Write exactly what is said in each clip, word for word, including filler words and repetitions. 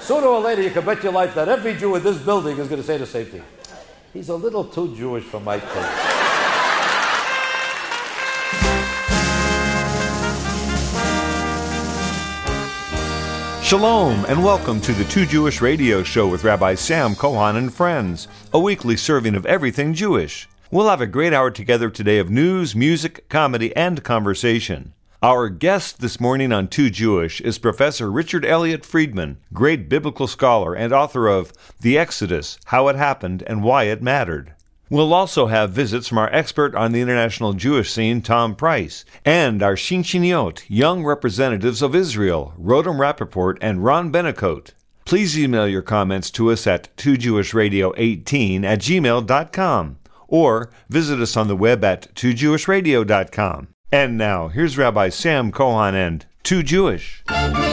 Sooner or later, you can bet your life that every Jew in this building is going to say the same thing. He's a little too Jewish for my taste. Shalom, and welcome to the Two Jewish Radio Show with Rabbi Sam Cohen and friends, a weekly serving of everything Jewish. We'll have a great hour together today of news, music, comedy, and conversation. Our guest this morning on Two Jewish is Professor Richard Elliott Friedman, great biblical scholar and author of The Exodus, How It Happened and Why It Mattered. We'll also have visits from our expert on the international Jewish scene, Tom Price, and our Shinshiniot, young representatives of Israel, Rodem Rappaport and Ron Benecote. Please email your comments to us at two jewish radio eighteen at gmail dot com or visit us on the web at two jewish radio dot com. And now, here's Rabbi Sam Cohen and Two Jewish.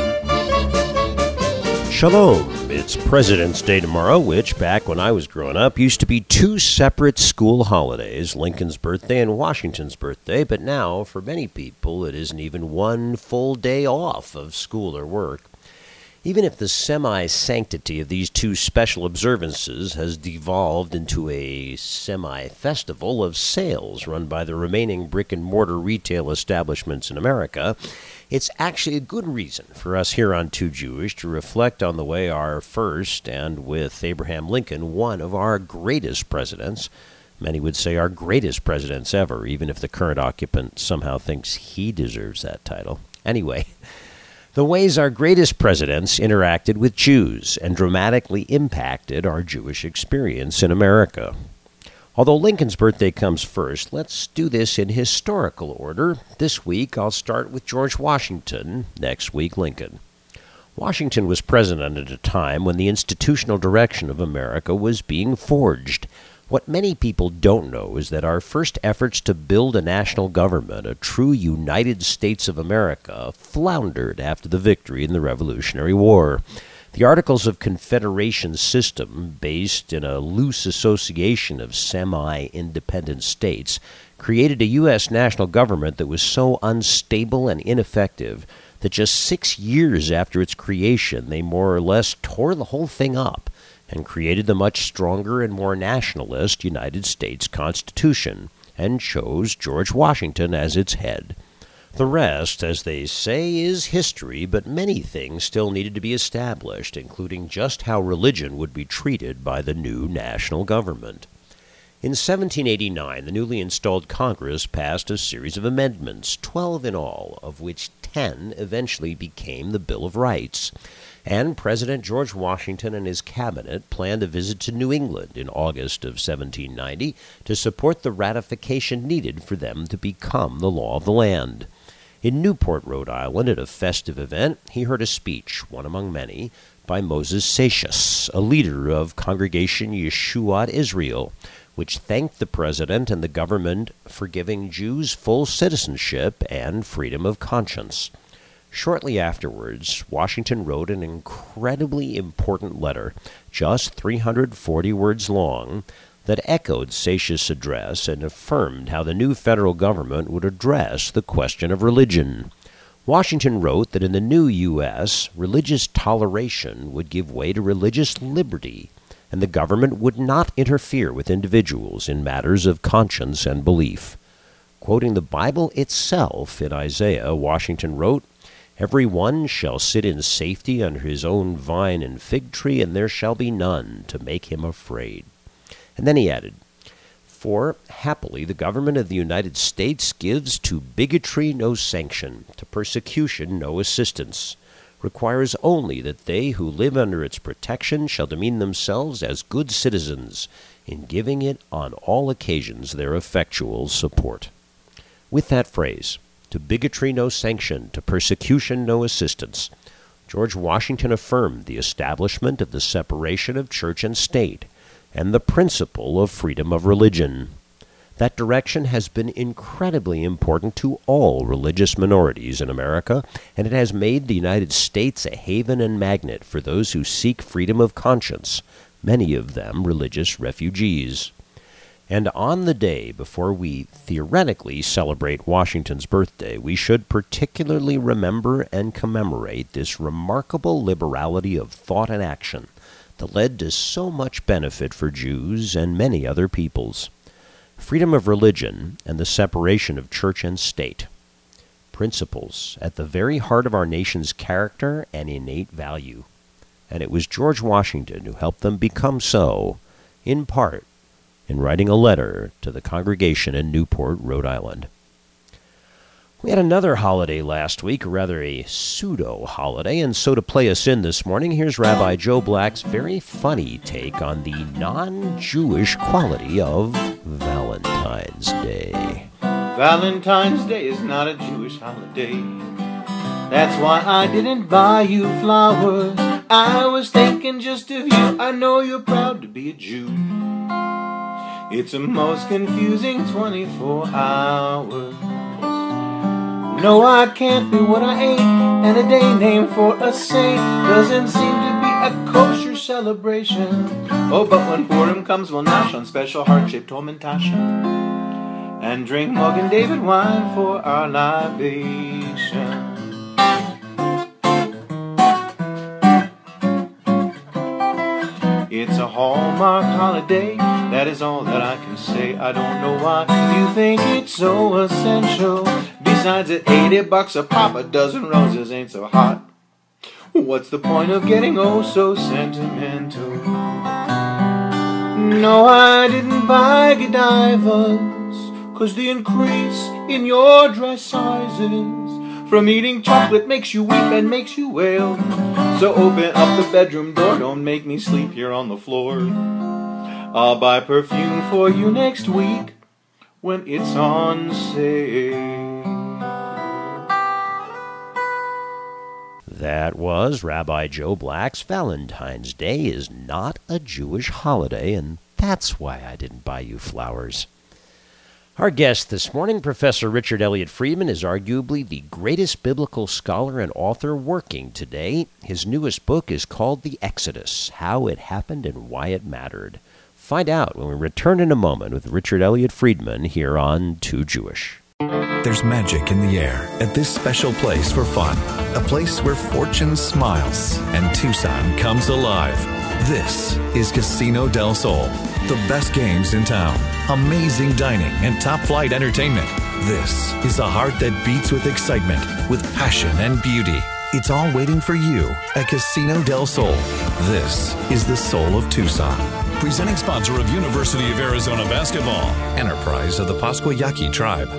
Shalom. It's President's Day tomorrow, which, back when I was growing up, used to be two separate school holidays, Lincoln's birthday and Washington's birthday, but now, for many people, it isn't even one full day off of school or work. Even if the semi-sanctity of these two special observances has devolved into a semi-festival of sales run by the remaining brick-and-mortar retail establishments in America, it's actually a good reason for us here on Two Jewish to reflect on the way our first, and with Abraham Lincoln, one of our greatest presidents, many would say our greatest presidents ever, even if the current occupant somehow thinks he deserves that title. Anyway, the ways our greatest presidents interacted with Jews and dramatically impacted our Jewish experience in America. Although Lincoln's birthday comes first, let's do this in historical order. This week, I'll start with George Washington, next week, Lincoln. Washington was president at a time when the institutional direction of America was being forged. What many people don't know is that our first efforts to build a national government, a true United States of America, floundered after the victory in the Revolutionary War. The Articles of Confederation system, based in a loose association of semi-independent states, created a U S national government that was so unstable and ineffective that just six years after its creation, they more or less tore the whole thing up and created the much stronger and more nationalist United States Constitution, and chose George Washington as its head. The rest, as they say, is history, but many things still needed to be established, including just how religion would be treated by the new national government. In seventeen eighty-nine, the newly installed Congress passed a series of amendments, twelve in all, of which ten eventually became the Bill of Rights. And President George Washington and his cabinet planned a visit to New England in August of seventeen ninety to support the ratification needed for them to become the law of the land. In Newport, Rhode Island, at a festive event, he heard a speech, one among many, by Moses Seixas, a leader of Congregation Yeshuat Israel, which thanked the president and the government for giving Jews full citizenship and freedom of conscience. Shortly afterwards, Washington wrote an incredibly important letter, just three hundred forty words long, that echoed Seixas' address and affirmed how the new federal government would address the question of religion. Washington wrote that in the new U S, religious toleration would give way to religious liberty, and the government would not interfere with individuals in matters of conscience and belief. Quoting the Bible itself in Isaiah, Washington wrote, "Every one shall sit in safety under his own vine and fig tree, and there shall be none to make him afraid." And then he added, "For, happily, the government of the United States gives to bigotry no sanction, to persecution no assistance, requires only that they who live under its protection shall demean themselves as good citizens, in giving it on all occasions their effectual support." With that phrase, to bigotry no sanction, to persecution no assistance, George Washington affirmed the establishment of the separation of church and state, and the principle of freedom of religion. That direction has been incredibly important to all religious minorities in America, and it has made the United States a haven and magnet for those who seek freedom of conscience, many of them religious refugees. And on the day before we theoretically celebrate Washington's birthday, we should particularly remember and commemorate this remarkable liberality of thought and action that led to so much benefit for Jews and many other peoples. Freedom of religion and the separation of church and state. Principles at the very heart of our nation's character and innate value. And it was George Washington who helped them become so, in part, in writing a letter to the congregation in Newport, Rhode Island. We had another holiday last week, or rather a pseudo-holiday, and so to play us in this morning, here's Rabbi Joe Black's very funny take on the non-Jewish quality of Valentine's Day. Valentine's Day is not a Jewish holiday. That's why I didn't buy you flowers. I was thinking just of you. I know you're proud to be a Jew. It's a most confusing twenty-four hours. No, I can't be what I ain't, and a day named for a saint doesn't seem to be a kosher celebration. Oh, but when Purim comes, we'll gnash on special heart-shaped Tomentasha and drink Morgan David wine for our libation. It's a Hallmark holiday, that is all that I can say. I don't know why you think it's so essential. Besides, at eighty bucks a pop, a dozen roses ain't so hot. What's the point of getting oh so sentimental? No, I didn't buy Godivas, 'cause the increase in your dress sizes from eating chocolate makes you weep and makes you wail. So open up the bedroom door, don't make me sleep here on the floor. I'll buy perfume for you next week when it's on sale. That was Rabbi Joe Black's Valentine's Day is not a Jewish holiday, and that's why I didn't buy you flowers. Our guest this morning, Professor Richard Elliott Friedman, is arguably the greatest biblical scholar and author working today. His newest book is called The Exodus, How It Happened and Why It Mattered. Find out when we return in a moment with Richard Elliott Friedman here on Too Jewish. There's magic in the air at this special place for fun. A place where fortune smiles and Tucson comes alive. This is Casino del Sol. The best games in town, amazing dining, and top-flight entertainment. This is a heart that beats with excitement, with passion and beauty. It's all waiting for you at Casino del Sol. This is the soul of Tucson. Presenting sponsor of University of Arizona Basketball. Enterprise of the Pasquayaqui Tribe.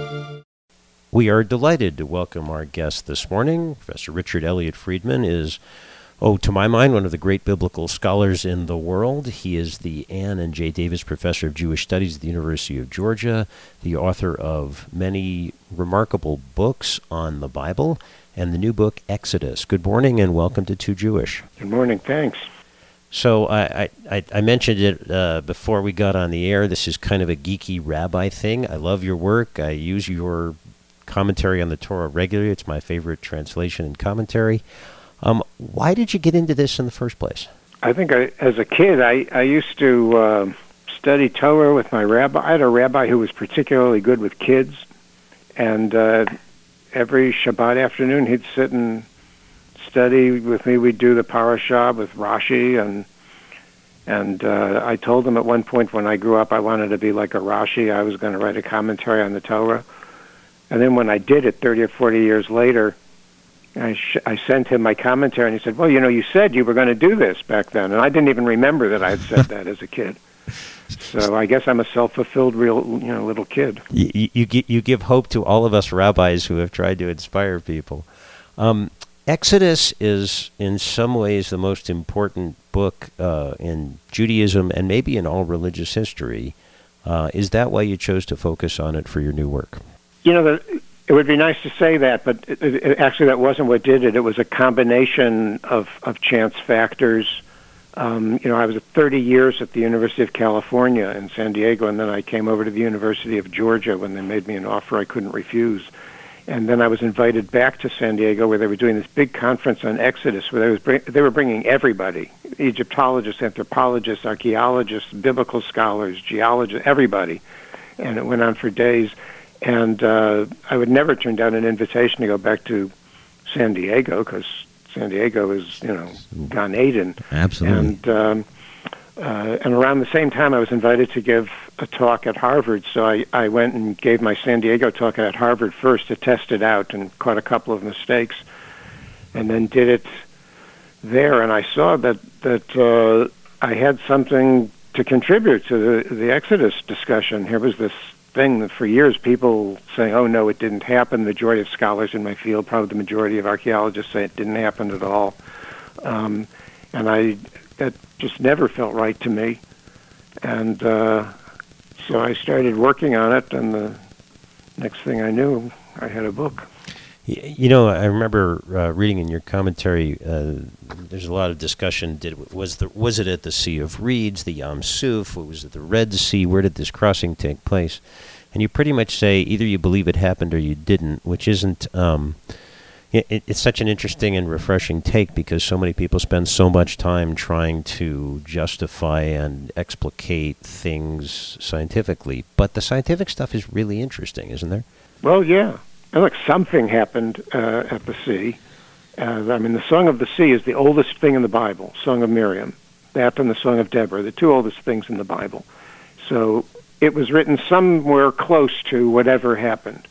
We are delighted to welcome our guest this morning. Professor Richard Elliott Friedman is, oh, to my mind, one of the great biblical scholars in the world. He is the Ann and Jay Davis Professor of Jewish Studies at the University of Georgia, the author of many remarkable books on the Bible, and the new book, Exodus. Good morning and welcome to Too Jewish. Good morning. Thanks. So I, I, I mentioned it uh, before we got on the air. This is kind of a geeky rabbi thing. I love your work. I use your commentary on the Torah regularly. It's my favorite translation and commentary. Um, why did you get into this in the first place? I think I, as a kid, I, I used to uh, study Torah with my rabbi. I had a rabbi who was particularly good with kids, and uh, every Shabbat afternoon he'd sit and study with me. We'd do the parashah with Rashi, and and uh, I told him at one point when I grew up I wanted to be like a Rashi. I was going to write a commentary on the Torah. And then when I did it thirty or forty years later, I, sh- I sent him my commentary, and he said, well, you know, you said you were going to do this back then. And I didn't even remember that I had said that as a kid. So I guess I'm a self-fulfilled real, you know, little kid. You, you, you give hope to all of us rabbis who have tried to inspire people. Um, Exodus is, in some ways, the most important book uh, in Judaism and maybe in all religious history. Uh, is that why you chose to focus on it for your new work? You know, the, it would be nice to say that, but it, it, actually that wasn't what did it. It was a combination of, of chance factors. Um, you know, I was thirty years at the University of California in San Diego, and then I came over to the University of Georgia when they made me an offer I couldn't refuse. And then I was invited back to San Diego where they were doing this big conference on Exodus, where they, was bring, they were bringing everybody, Egyptologists, anthropologists, archaeologists, biblical scholars, geologists, everybody. And it went on for days. And uh, I would never turn down an invitation to go back to San Diego, because San Diego is, you know, Gan Eden. Absolutely. And, um, uh, and around the same time, I was invited to give a talk at Harvard. So I, I went and gave my San Diego talk at Harvard first to test it out, and caught a couple of mistakes, and then did it there. And I saw that, that uh, I had something to contribute to the, the Exodus discussion. Here was this thing that for years people saying, oh, no, it didn't happen. The majority of scholars in my field, probably the majority of archaeologists, say it didn't happen at all. Um, and I that just never felt right to me. And uh, so I started working on it, and the next thing I knew, I had a book. You know, I remember uh, reading in your commentary. Uh, there's a lot of discussion. Did was the was it at the Sea of Reeds, the Yam Suf? Was it the Red Sea? Where did this crossing take place? And you pretty much say either you believe it happened or you didn't, which isn't. Um, it, it's such an interesting and refreshing take, because so many people spend so much time trying to justify and explicate things scientifically. But the scientific stuff is really interesting, isn't there? Well, yeah. And look, something happened uh, at the sea. Uh, I mean, the Song of the Sea is the oldest thing in the Bible, Song of Miriam. That and the Song of Deborah, the two oldest things in the Bible. So it was written somewhere close to whatever happened.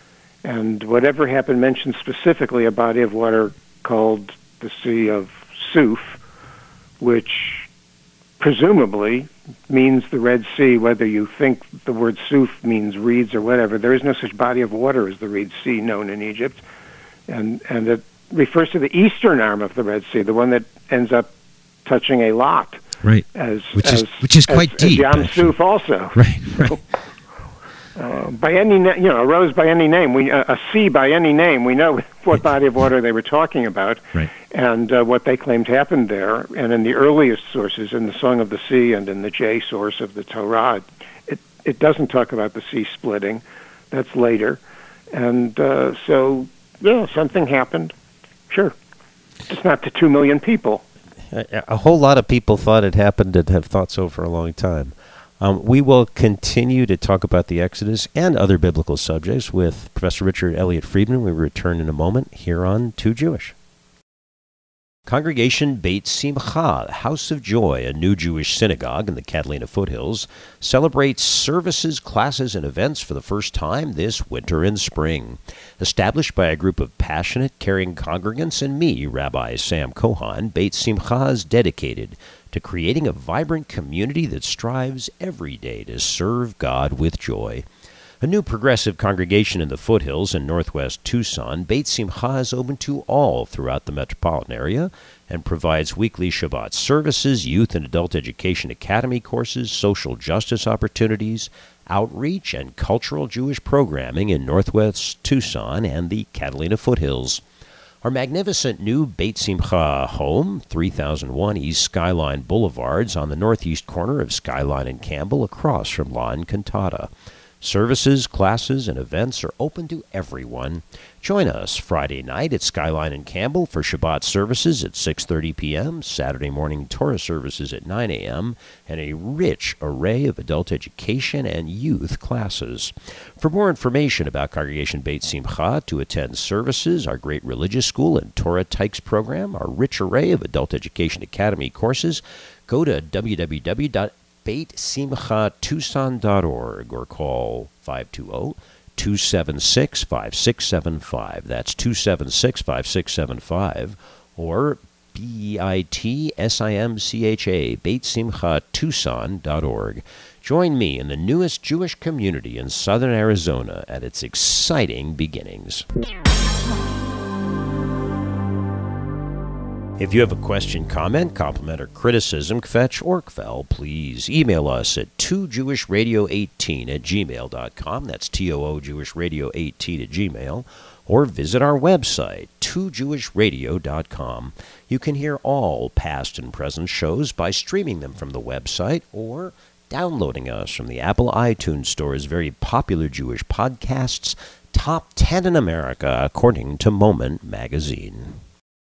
And whatever happened mentioned specifically a body of water called the Sea of Suf, which presumably means the Red Sea, whether you think the word Suf means reeds or whatever. There is no such body of water as the Red Sea known in Egypt. And and it refers to the eastern arm of the Red Sea, the one that ends up touching a lot. Right. As, which as, is which is quite as, deep. As Yam Suf also. Right, right. Uh, by any, na- you know, a rose by any name, we uh, a sea by any name, we know what body of water they were talking about, right. and uh, what they claimed happened there. And in the earliest sources, in the Song of the Sea and in the J source of the Torah, it it doesn't talk about the sea splitting. That's later, and uh, so yeah, something happened. Sure, just not to two million people. A, a whole lot of people thought it happened and have thought so for a long time. Um, we will continue to talk about the Exodus and other biblical subjects with Professor Richard Elliott Friedman. We return in a moment here on Too Jewish. Congregation Beit Simcha, House of Joy, a new Jewish synagogue in the Catalina foothills, celebrates services, classes, and events for the first time this winter and spring. Established by a group of passionate, caring congregants and me, Rabbi Sam Cohan, Beit Simcha is dedicated to creating a vibrant community that strives every day to serve God with joy. A new progressive congregation in the foothills in northwest Tucson, Beit Simcha is open to all throughout the metropolitan area and provides weekly Shabbat services, youth and adult education academy courses, social justice opportunities, outreach, and cultural Jewish programming in northwest Tucson and the Catalina foothills. Our magnificent new Beit Simcha home, three thousand one East Skyline Boulevards on the northeast corner of Skyline and Campbell across from La Encantada. Services, classes, and events are open to everyone. Join us Friday night at Skyline and Campbell for Shabbat services at six thirty p.m., Saturday morning Torah services at nine a.m., and a rich array of adult education and youth classes. For more information about Congregation Beit Simcha, to attend services, our great religious school and Torah Tykes program, our rich array of adult education academy courses, go to w w w dot beit simcha tucson dot org or call five two zero, two seven six, five six seven five. That's two seven six, five six seven five. Or B E I T S I M C H A, beit simcha tucson dot org. Join me in the newest Jewish community in southern Arizona at its exciting beginnings. If you have a question, comment, compliment, or criticism, kvetch or kvel, please email us at two jewish radio eighteen at gmail dot com. That's T O O Jewish Radio eighteen at Gmail. Or visit our website, two jewish radio dot com. You can hear all past and present shows by streaming them from the website or downloading us from the Apple iTunes Store's very popular Jewish podcasts, Top ten in America, according to Moment magazine.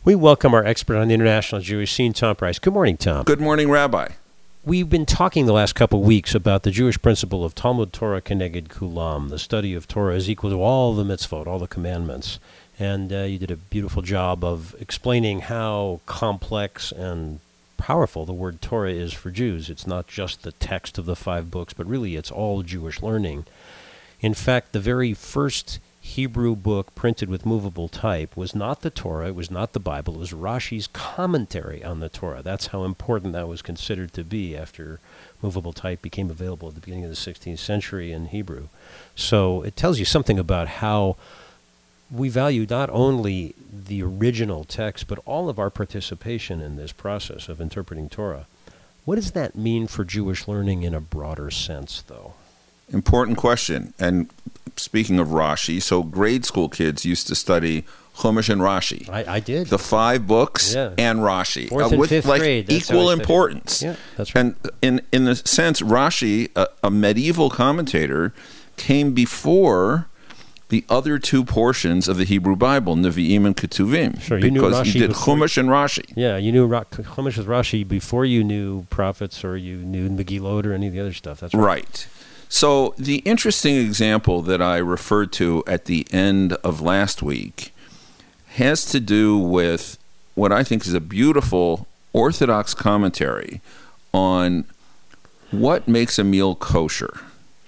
We welcome our expert on the international Jewish scene, Tom Price. Good morning, Tom. Good morning, Rabbi. We've been talking the last couple of weeks about the Jewish principle of Talmud Torah Keneged Kulam. The study of Torah is equal to all the mitzvot, all the commandments. And uh, you did a beautiful job of explaining how complex and powerful the word Torah is for Jews. It's not just the text of the five books, but really it's all Jewish learning. In fact, the very first Hebrew book printed with movable type was not the Torah, it was not the Bible, it was Rashi's commentary on the Torah. That's how important that was considered to be after movable type became available at the beginning of the sixteenth century in Hebrew. So it tells you something about how we value not only the original text, but all of our participation in this process of interpreting Torah. What does that mean for Jewish learning in a broader sense, though? Important question. And speaking of Rashi, so grade school kids used to study Chumash and Rashi. I, I did. The five books yeah. and Rashi. Fourth and with fifth like grade. That's equal how I studied. importance. Yeah, that's right. And in, in the sense, Rashi, a, a medieval commentator, came before the other two portions of the Hebrew Bible, Nevi'im and Ketuvim. Sure, you knew because Rashi he did before- Chumash and Rashi. Yeah, you knew Ra- Chumash with Rashi before you knew prophets or you knew Megillot or any of the other stuff. That's right. Right. So the interesting example that I referred to at the end of last week has to do with what I think is a beautiful Orthodox commentary on what makes a meal kosher.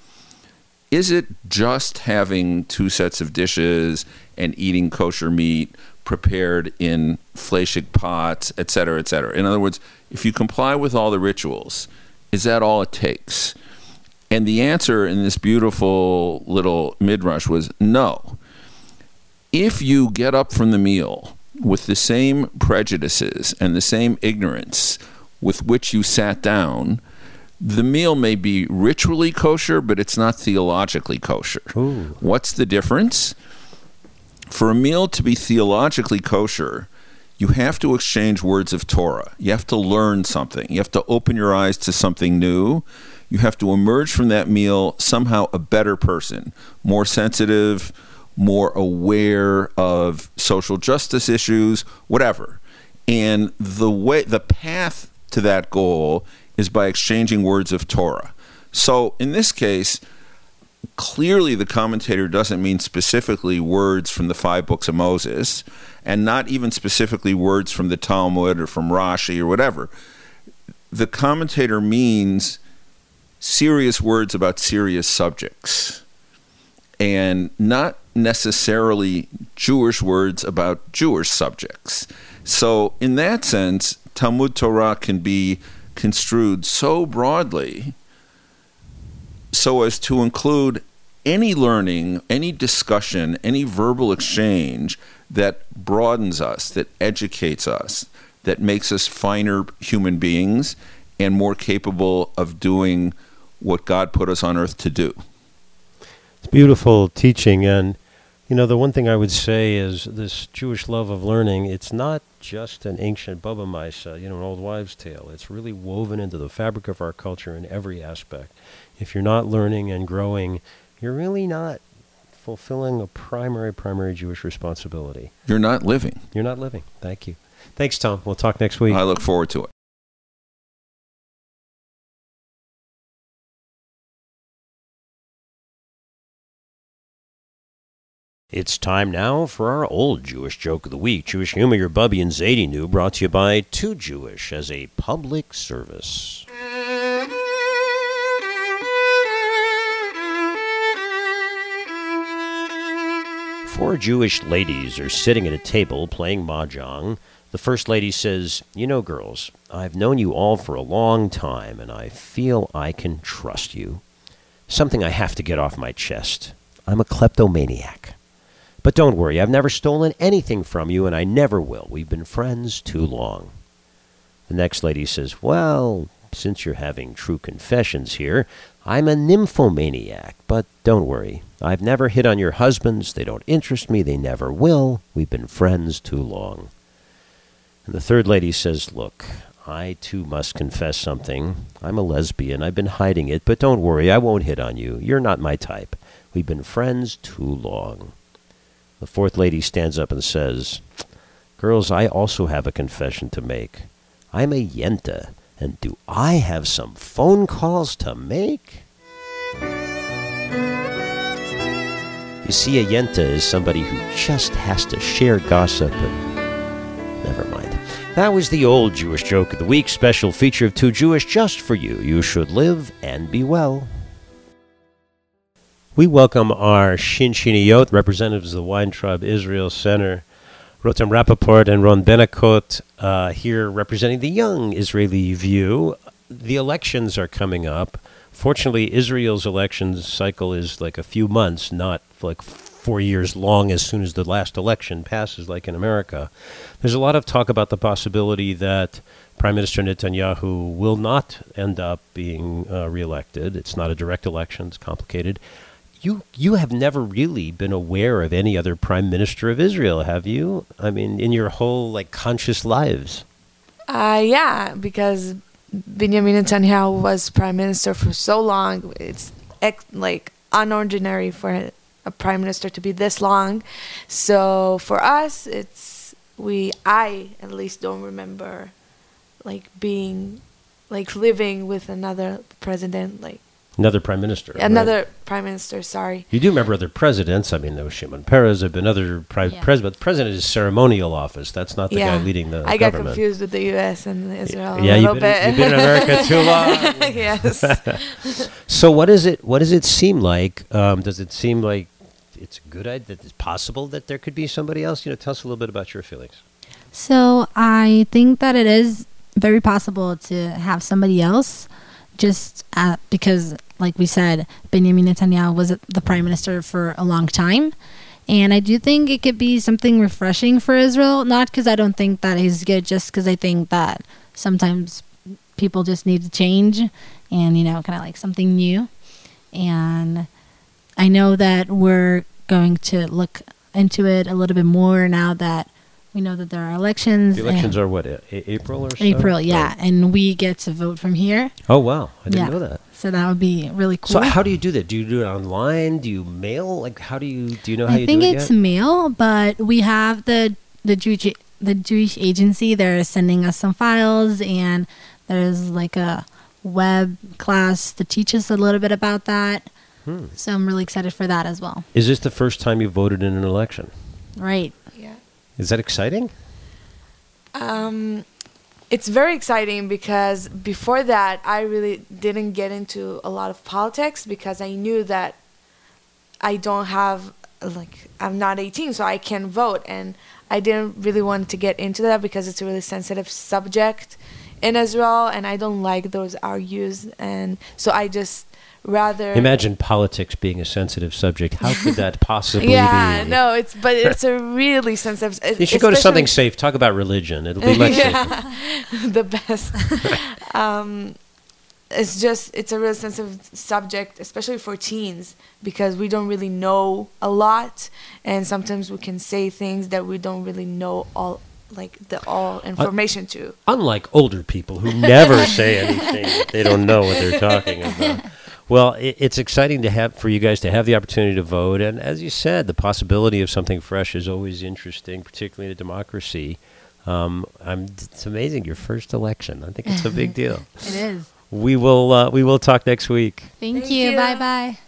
Is it just having two sets of dishes and eating kosher meat prepared in fleishig pots, et cetera, et cetera? In other words, if you comply with all the rituals, is that all it takes? And the answer in this beautiful little midrash was no. If you get up from the meal with the same prejudices and the same ignorance with which you sat down, the meal may be ritually kosher, but it's not theologically kosher. Ooh. What's the difference? For a meal to be theologically kosher, you have to exchange words of Torah. You have to learn something. You have to open your eyes to something new. You have to emerge from that meal somehow a better person, more sensitive, more aware of social justice issues, whatever. And the way, the path to that goal is by exchanging words of Torah. So in this case, clearly the commentator doesn't mean specifically words from the five books of Moses, and not even specifically words from the Talmud or from Rashi or whatever. The commentator means serious words about serious subjects, and not necessarily Jewish words about Jewish subjects. So in that sense, Talmud Torah can be construed so broadly so as to include any learning, any discussion, any verbal exchange that broadens us, that educates us, that makes us finer human beings and more capable of doing what God put us on earth to do. It's beautiful teaching. And, you know, the one thing I would say is this Jewish love of learning, it's not just an ancient Baba Maisa, you know, an old wives' tale. It's really woven into the fabric of our culture in every aspect. If you're not learning and growing, you're really not fulfilling a primary, primary Jewish responsibility. You're not living. You're not living. Thank you. Thanks, Tom. We'll talk next week. I look forward to it. It's time now for our old Jewish joke of the week. Jewish humor, your Bubby and Zadie knew, brought to you by Too Jewish as a public service. Four Jewish ladies are sitting at a table playing mahjong. The first lady says, "You know, girls, I've known you all for a long time, and I feel I can trust you. Something I have to get off my chest. I'm a kleptomaniac. But don't worry, I've never stolen anything from you, and I never will. We've been friends too long." The next lady says, "Well, since you're having true confessions here, I'm a nymphomaniac. But don't worry, I've never hit on your husbands. They don't interest me. They never will. We've been friends too long." And the third lady says, "Look, I too must confess something. I'm a lesbian. I've been hiding it, but don't worry, I won't hit on you. You're not my type. We've been friends too long." The fourth lady stands up and says, Girls, I also have a confession to make. I'm a yenta, and do I have some phone calls to make? You see, a yenta is somebody who just has to share gossip and... Never mind. That was the old Jewish joke of the week, special feature of Too Jewish just for you. You should live and be well. We welcome our Shinshiniyot, representatives of the Weintraub Israel Center, Rotem Rappaport and Ron Benakot, uh, here representing the young Israeli view. The elections are coming up. Fortunately, Israel's election cycle is like a few months, not like four years long as soon as the last election passes, like in America. There's a lot of talk about the possibility that Prime Minister Netanyahu will not end up being uh, reelected. It's not a direct election. It's complicated. You you have never really been aware of any other prime minister of Israel, have you? I mean, in your whole like conscious lives. Uh, yeah, because Benjamin Netanyahu was prime minister for so long. It's ex- like unordinary for a prime minister to be this long. So for us, it's we. I at least don't remember like being like living with another president like. Another prime minister. Another right? prime minister, sorry. You do remember other presidents. I mean, there was Shimon Peres. There have been other pri- yeah. presidents. The president is ceremonial office. That's not the yeah. guy leading the I government. got confused with the U S and Israel yeah, a little you've been, bit. You've been in America too long. Yes. So what is it? What does it seem like? Um, does it seem like it's a good idea, that it's possible that there could be somebody else? You know, tell us a little bit about your feelings. So I think that it is very possible to have somebody else, just uh, because, like we said, Benjamin Netanyahu was the prime minister for a long time. And I do think it could be something refreshing for Israel, not because I don't think that he's good, just because I think that sometimes people just need to change and, you know, kind of like something new. And I know that we're going to look into it a little bit more now that we know that there are elections. The elections are what, a- a- April or so? April, yeah. Right. And we get to vote from here. Oh, wow. I didn't yeah. know that. So that would be really cool. So how do you do that? Do you do it online? Do you mail? Like, how do you, do you know how I you do it I think it's yet? mail, but we have the, the Jewish, the Jewish agency. They're sending us some files, and there's like a web class to teach us a little bit about that. Hmm. So I'm really excited for that as well. Is this the first time you voted in an election? Right. Yeah. Is that exciting? Um, it's very exciting because before that, I really didn't get into a lot of politics because I knew that I don't have, like, I'm not eighteen, so I can't vote. And I didn't really want to get into that because it's a really sensitive subject in Israel, and I don't like those argues. And so I just rather imagine politics being a sensitive subject. How could that possibly yeah, be? Yeah, no, it's but it's a really sensitive. You should go to something safe. Talk about religion. It'll be much yeah, safer. The best. um, it's just it's a really sensitive subject, especially for teens, because we don't really know a lot, and sometimes we can say things that we don't really know all. Like the all information uh, to. Unlike older people who never say anything that they don't know what they're talking about. Well, it, it's exciting to have for you guys to have the opportunity to vote, and as you said, the possibility of something fresh is always interesting, particularly in a democracy. Um, I'm, it's amazing, your first election. I think it's a big deal. It is. We will. Uh, we will talk next week. Thank, Thank you. you. Bye bye.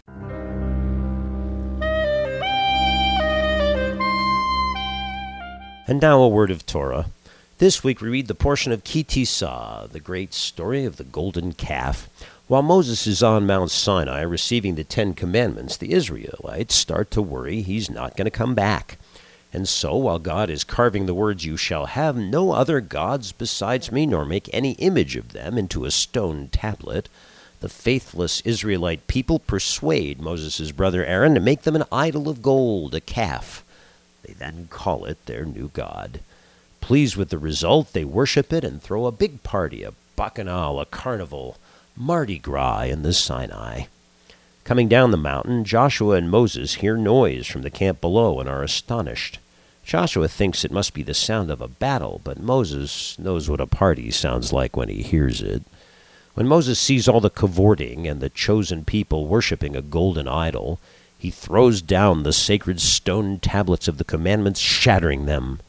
And now a word of Torah. This week we read the portion of Ki Tisa, the great story of the golden calf. While Moses is on Mount Sinai receiving the Ten Commandments, the Israelites start to worry he's not going to come back. And so, while God is carving the words, "You shall have no other gods besides me, nor make any image of them," into a stone tablet, the faithless Israelite people persuade Moses' brother Aaron to make them an idol of gold, a calf. They then call it their new god. Pleased with the result, they worship it and throw a big party, a bacchanal, a carnival, Mardi Gras in the Sinai. Coming down the mountain, Joshua and Moses hear noise from the camp below and are astonished. Joshua thinks it must be the sound of a battle, but Moses knows what a party sounds like when he hears it. When Moses sees all the cavorting and the chosen people worshiping a golden idol, he throws down the sacred stone tablets of the commandments, shattering them.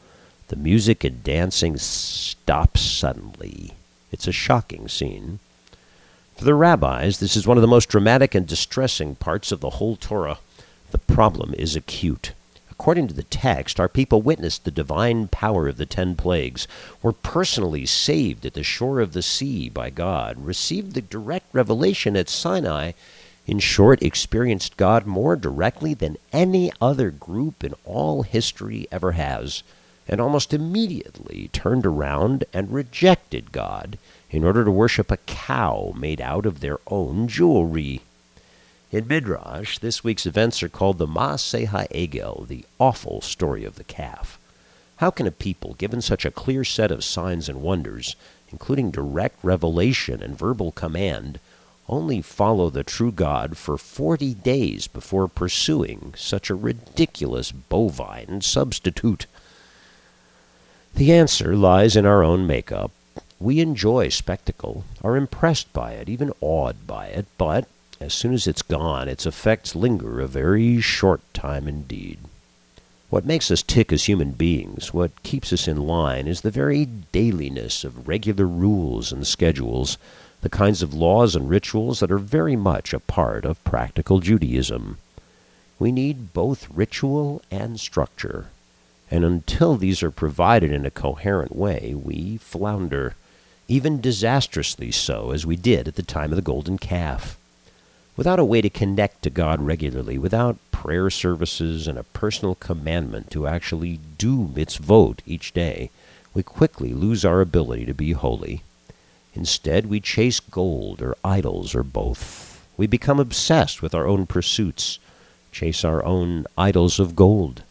The music and dancing stop suddenly. It's a shocking scene. For the rabbis, this is one of the most dramatic and distressing parts of the whole Torah. The problem is acute. According to the text, our people witnessed the divine power of the ten plagues, were personally saved at the shore of the sea by God, received the direct revelation at Sinai, in short, experienced God more directly than any other group in all history ever has, and almost immediately turned around and rejected God in order to worship a cow made out of their own jewelry. In Midrash, this week's events are called the Maaseh HaEgel, the awful story of the calf. How can a people, given such a clear set of signs and wonders, including direct revelation and verbal command, only follow the true God for forty days before pursuing such a ridiculous bovine substitute? The answer lies in our own makeup. We enjoy spectacle, are impressed by it, even awed by it, but as soon as it's gone, its effects linger a very short time indeed. What makes us tick as human beings, what keeps us in line, is the very dailiness of regular rules and schedules, the kinds of laws and rituals that are very much a part of practical Judaism. We need both ritual and structure, and until these are provided in a coherent way, we flounder, even disastrously so, as we did at the time of the golden calf. Without a way to connect to God regularly, without prayer services and a personal commandment to actually do mitzvot each day, we quickly lose our ability to be holy. Instead, we chase gold or idols or both. We become obsessed with our own pursuits, chase our own idols of gold.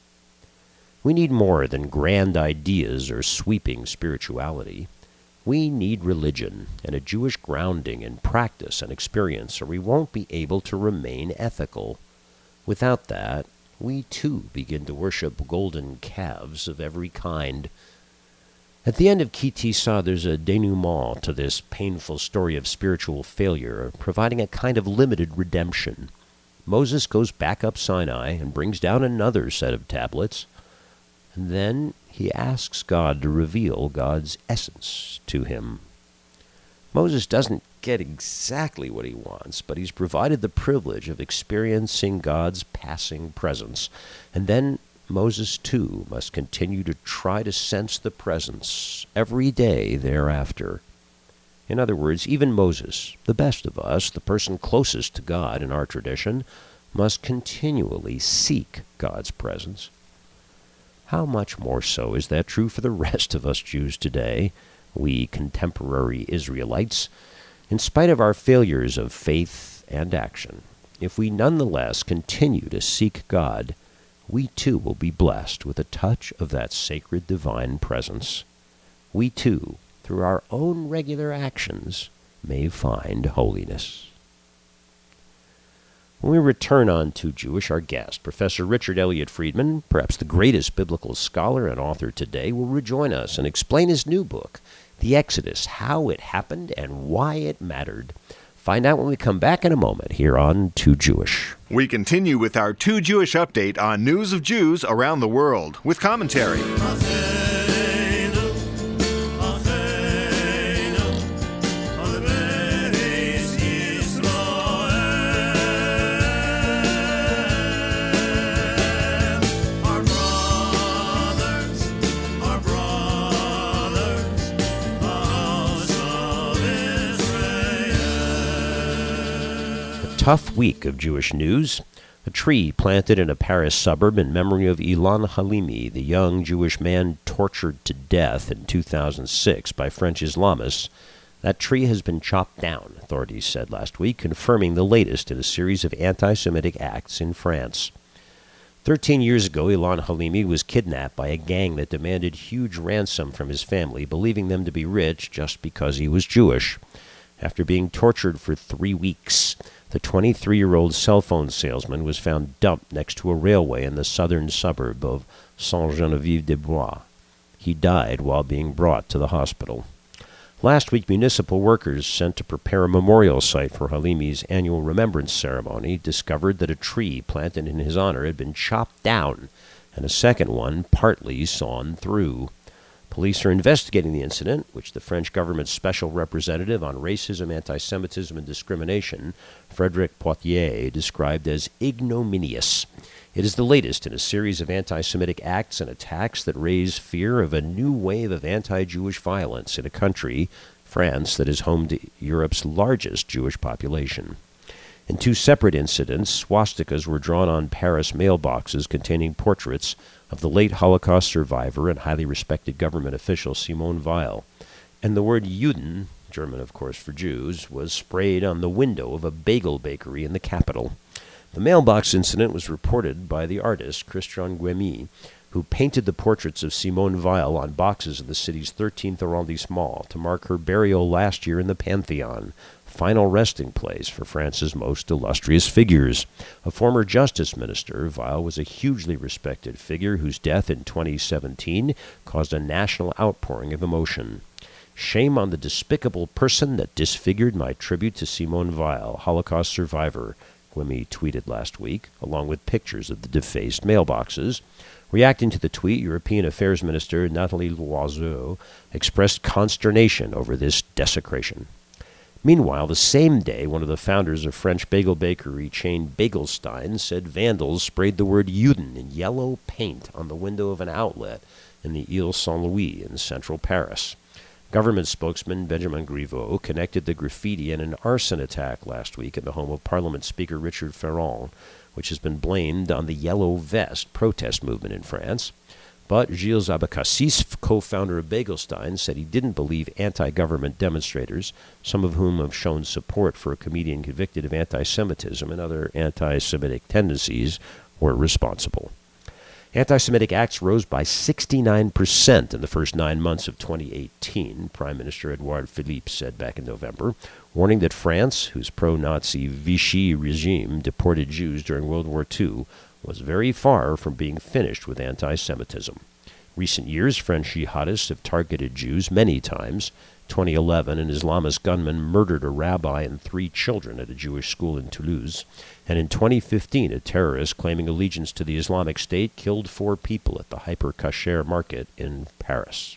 We need more than grand ideas or sweeping spirituality. We need religion and a Jewish grounding in practice and experience, or we won't be able to remain ethical. Without that, we too begin to worship golden calves of every kind. At the end of Ki Tisa, there's a denouement to this painful story of spiritual failure, providing a kind of limited redemption. Moses goes back up Sinai and brings down another set of tablets, and then he asks God to reveal God's essence to him. Moses doesn't get exactly what he wants, but he's provided the privilege of experiencing God's passing presence. And then Moses, too, must continue to try to sense the presence every day thereafter. In other words, even Moses, the best of us, the person closest to God in our tradition, must continually seek God's presence. How much more so is that true for the rest of us Jews today, we contemporary Israelites? In spite of our failures of faith and action, if we nonetheless continue to seek God, we too will be blessed with a touch of that sacred divine presence. We too, through our own regular actions, may find holiness. When we return on Too Jewish, our guest, Professor Richard Elliott Friedman, perhaps the greatest biblical scholar and author today, will rejoin us and explain his new book, The Exodus, how it happened and why it mattered. Find out when we come back in a moment here on Too Jewish. We continue with our Too Jewish update on news of Jews around the world with commentary. Tough week of Jewish news. A tree planted in a Paris suburb in memory of Ilan Halimi, the young Jewish man tortured to death in two thousand six by French Islamists. That tree has been chopped down, authorities said last week, confirming the latest in a series of anti-Semitic acts in France. Thirteen years ago, Ilan Halimi was kidnapped by a gang that demanded huge ransom from his family, believing them to be rich just because he was Jewish. After being tortured for three weeks, the twenty-three-year-old cell phone salesman was found dumped next to a railway in the southern suburb of Saint-Geneviève-des-Bois. He died while being brought to the hospital. Last week, municipal workers sent to prepare a memorial site for Halimi's annual remembrance ceremony discovered that a tree planted in his honor had been chopped down and a second one partly sawn through. Police are investigating the incident, which the French government's special representative on racism, anti-Semitism, and discrimination, Frédéric Poitier, described as ignominious. It is the latest in a series of anti-Semitic acts and attacks that raise fear of a new wave of anti-Jewish violence in a country, France, that is home to Europe's largest Jewish population. In two separate incidents, swastikas were drawn on Paris mailboxes containing portraits of the late Holocaust survivor and highly respected government official Simone Weil, and the word Juden, German of course for Jews, was sprayed on the window of a bagel bakery in the capital. The mailbox incident was reported by the artist Christian Guémy, who painted the portraits of Simone Weil on boxes of the city's thirteenth arrondissement to mark her burial last year in the Pantheon, final resting place for France's most illustrious figures. A former justice minister, Weil was a hugely respected figure whose death in twenty seventeen caused a national outpouring of emotion. Shame on the despicable person that disfigured my tribute to Simone Weil, Holocaust survivor, Guémy tweeted last week, along with pictures of the defaced mailboxes. Reacting to the tweet, European Affairs Minister Nathalie Loiseau expressed consternation over this desecration. Meanwhile, the same day, one of the founders of French bagel bakery chain Bagelstein said vandals sprayed the word Juden in yellow paint on the window of an outlet in the Ile Saint-Louis in central Paris. Government spokesman Benjamin Griveaux connected the graffiti and an arson attack last week in the home of Parliament Speaker Richard Ferrand, which has been blamed on the Yellow Vest protest movement in France. But Gilles Abécassis, co-founder of Bagelstein, said he didn't believe anti-government demonstrators, some of whom have shown support for a comedian convicted of anti-Semitism and other anti-Semitic tendencies, were responsible. Anti-Semitic acts rose by sixty-nine percent in the first nine months of twenty eighteen, Prime Minister Edouard Philippe said back in November, warning that France, whose pro-Nazi Vichy regime deported Jews during World War Two, was very far from being finished with anti-Semitism. Recent years, French jihadists have targeted Jews many times. twenty eleven, an Islamist gunman murdered a rabbi and three children at a Jewish school in Toulouse. And in twenty fifteen, a terrorist claiming allegiance to the Islamic State killed four people at the Hyper Cacher market in Paris.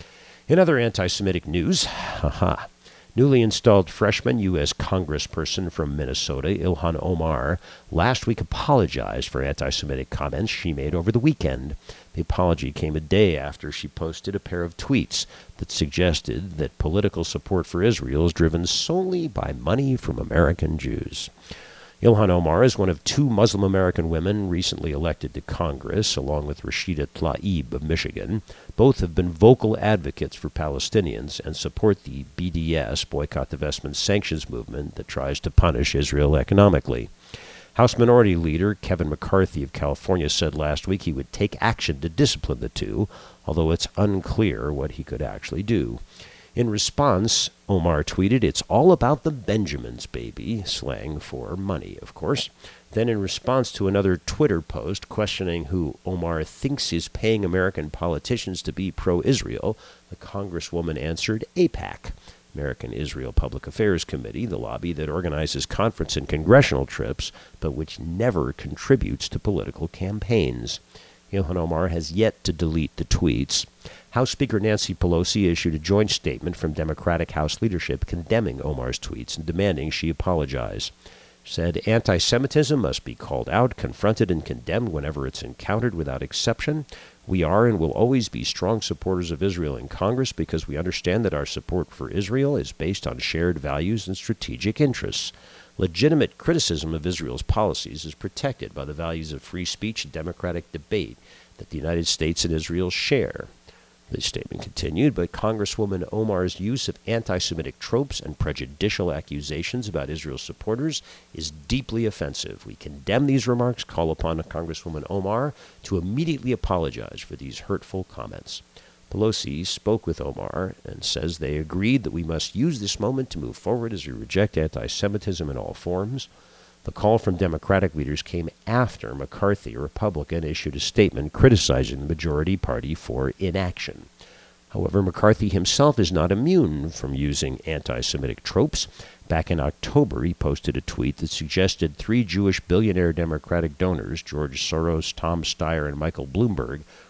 In other anti-Semitic news, haha, newly installed freshman U S congressperson from Minnesota, Ilhan Omar, last week apologized for anti-Semitic comments she made over the weekend. The apology came a day after she posted a pair of tweets that suggested that political support for Israel is driven solely by money from American Jews. Ilhan Omar is one of two Muslim American women recently elected to Congress, along with Rashida Tlaib of Michigan. Both have been vocal advocates for Palestinians and support the B D S, Boycott, Divestment, Sanctions movement that tries to punish Israel economically. House Minority Leader Kevin McCarthy of California said last week he would take action to discipline the two, although it's unclear what he could actually do. In response, Omar tweeted, "It's all about the Benjamins, baby," slang for money, of course. Then in response to another Twitter post questioning who Omar thinks is paying American politicians to be pro-Israel, the congresswoman answered AIPAC, American Israel Public Affairs Committee, the lobby that organizes conference and congressional trips, but which never contributes to political campaigns. Ilhan Omar has yet to delete the tweets. House Speaker Nancy Pelosi issued a joint statement from Democratic House leadership condemning Omar's tweets and demanding she apologize. Said anti-Semitism must be called out, confronted, and condemned whenever it's encountered without exception. We are and will always be strong supporters of Israel in Congress because we understand that our support for Israel is based on shared values and strategic interests. Legitimate criticism of Israel's policies is protected by the values of free speech and democratic debate that the United States and Israel share. The statement continued, but Congresswoman Omar's use of anti-Semitic tropes and prejudicial accusations about Israel supporters is deeply offensive. We condemn these remarks, call upon Congresswoman Omar to immediately apologize for these hurtful comments. Pelosi spoke with Omar and says they agreed that we must use this moment to move forward as we reject anti-Semitism in all forms. The call from Democratic leaders came after McCarthy, a Republican, issued a statement criticizing the majority party for inaction. However, McCarthy himself is not immune from using anti-Semitic tropes. Back in October, he posted a tweet that suggested three Jewish billionaire Democratic donors, George Soros, Tom Steyer, and Michael Bloomberg,